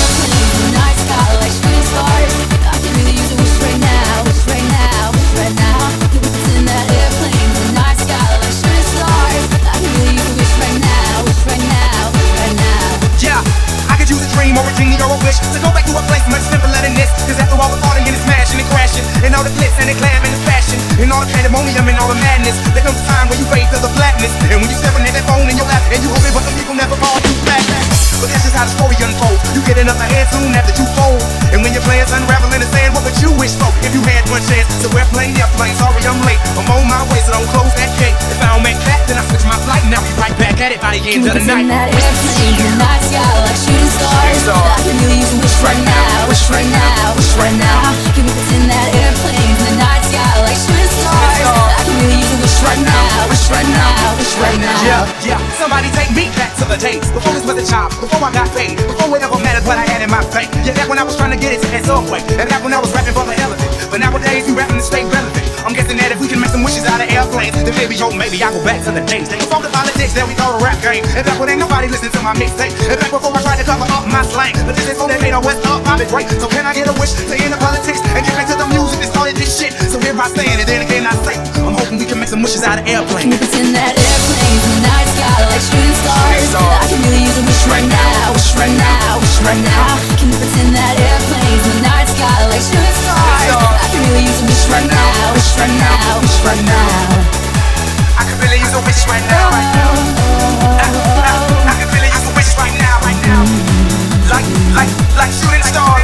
airplanes in the night sky like shooting stars. I can really use a wish right now, wish right now, wish right now. Can we pretend that airplanes in the night sky like shooting stars? I can really use a wish right now, wish right now, wish right now. Yeah, I could use a dream or a genie or a wish to go back to a place much simpler than this. Cause after all the falling and the smashing and crashing, and all the glitz and the glam and the fashion, and all the pandemonium and all the madness, there comes a time when you fade to the blackness. And when you're staring at that phone in your lap, and you hoping but some people never call you back. But that's just how the story unfolds. You get enough ahead soon after you fold. And when your plans unravel in the sand, what would you wish for if you had one chance? So airplane, sorry I'm late. I'm on my way, so don't close that gate. If I don't make that, then I switch my flight and I'll be right back at it by the end of the night. Can we pretend that airplanes in the night sky like shooting stars? I can really use a wish right now, wish right now, wish right now. Can we pretend that airplanes in the night sky like shooting stars? I can really use a wish right now, wish right now, wish right now. Yeah, somebody take me back to the days before this was a job, before I got paid, before it ever mattered what I had in my bank. Yeah, back when I was trying to get it to that subway, and back when I was rapping for the hell of it. But nowadays we rapping to stay relevant. I'm guessing that if we can make some wishes out of airplanes, then maybe, oh maybe I go back to the days. They before the politics that we call a rap game, and back when ain't nobody listening to my mixtape, and back before I tried to cover up my slang. But this is so they made a West up, I've been great. So can I get a wish to end the politics and get back to the music that started this shit? So here I stand, and then again I say, I'm hoping we can make some wishes out of airplanes. Can we pretend that airplanes in the night sky like shooting stars? I can really use a wish right now, wish right now, wish right now. Can we pretend that airplanes in the night sky like shooting stars? I can really use a wish right now, wish right now, wish right now. I can really use a wish right now, right now. I can really use a wish right now, right now. Like shooting stars.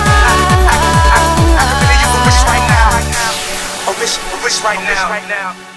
I can really use a wish right now, right now. A wish right now.